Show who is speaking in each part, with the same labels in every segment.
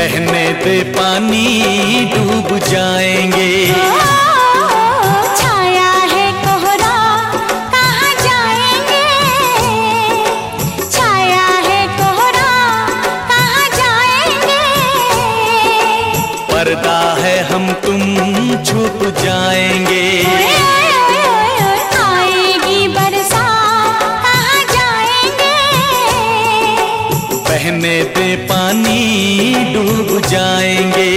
Speaker 1: बहने दे पानी डूब जाएंगे।
Speaker 2: छाया है कोहरा कहाँ जाएंगे, छाया है कोहरा कहाँ जाएंगे।
Speaker 1: पर्दा है हम तुम छुप जाएंगे।
Speaker 2: आएगी बरसात कहाँ जाएंगे,
Speaker 1: बहने दे पानी डूब जाएंगे।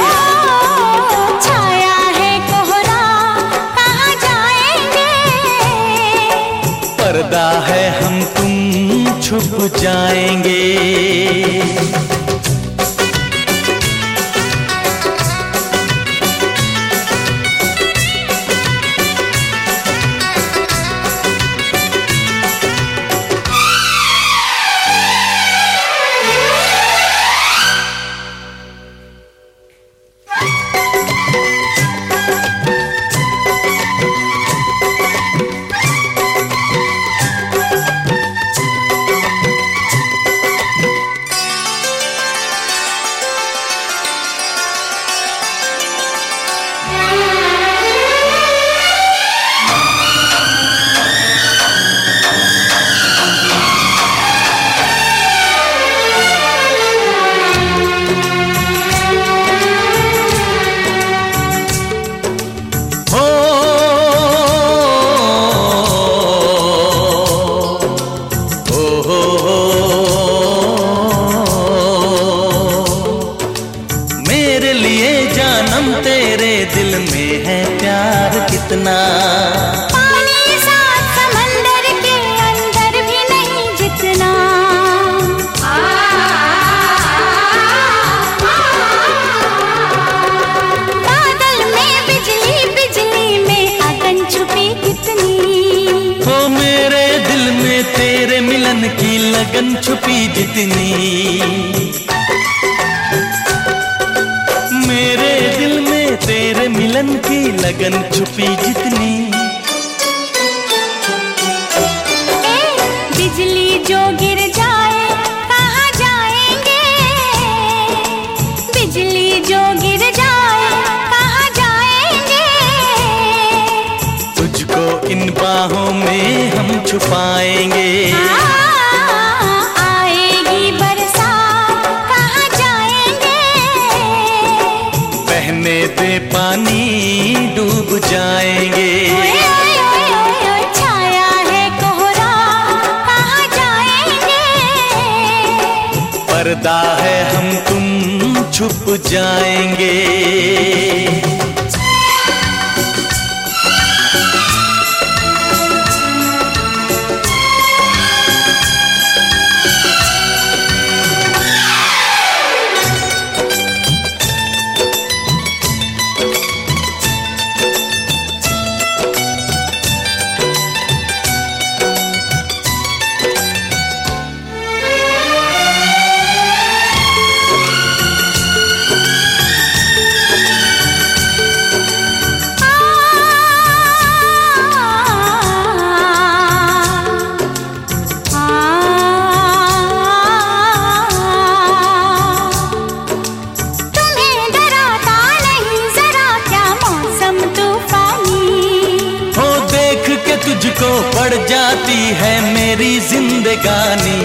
Speaker 2: छाया है कोहरा कहाँ जाएंगे,
Speaker 1: पर्दा है हम तुम छुप जाएंगे। दिल में है प्यार कितना,
Speaker 2: पानी साथ समंदर के अंदर भी नहीं जितना। बादल में बिजली, बिजली में अगन छुपी कितनी।
Speaker 1: हो मेरे दिल में तेरे मिलन की लगन छुपी जितनी। मेरे दिल में तेरे मिलन की लगन छुपी जितनी।
Speaker 2: बिजली जो गिर जाए कहाँ जाएंगे, बिजली जो गिर जाए कहाँ जाएंगे।
Speaker 1: तुझको इन बाहों में हम छुपाएंगे।
Speaker 2: आएगी बरसात कहाँ जाएंगे,
Speaker 1: बहने दे पानी डूब जाएंगे।
Speaker 2: छाया है कोहरा कहाँ जाएंगे,
Speaker 1: पर्दा है हम तुम छुप जाएंगे। तुझको पड़ जाती है मेरी जिंदगानी।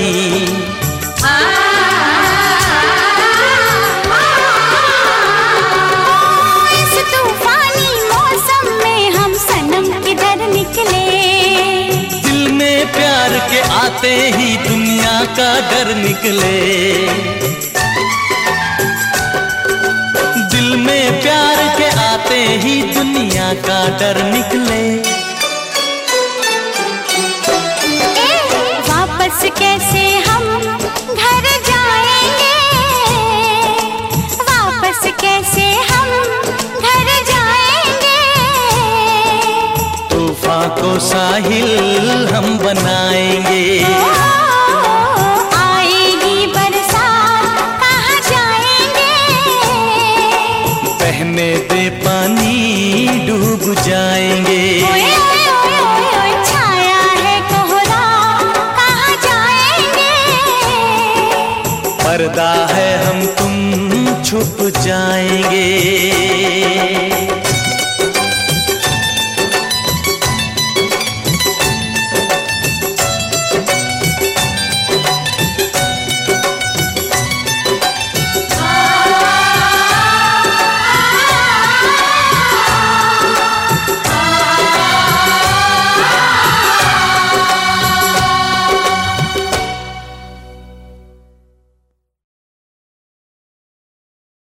Speaker 2: इस तूफानी मौसम में हम सनम किधर निकले।
Speaker 1: दिल में प्यार के आते ही दुनिया का डर निकले। दिल में प्यार के आते ही दुनिया का डर निकले।
Speaker 2: वापस कैसे हम घर जाएंगे, वापस कैसे हम घर जाएंगे।
Speaker 1: तूफान को साहिल हम बनाएंगे।
Speaker 2: आएगी बरसात कहाँ जाएंगे,
Speaker 1: बहने दे पानी डूब जाएंगे। पर्दा है हम तुम छुप जाएंगे।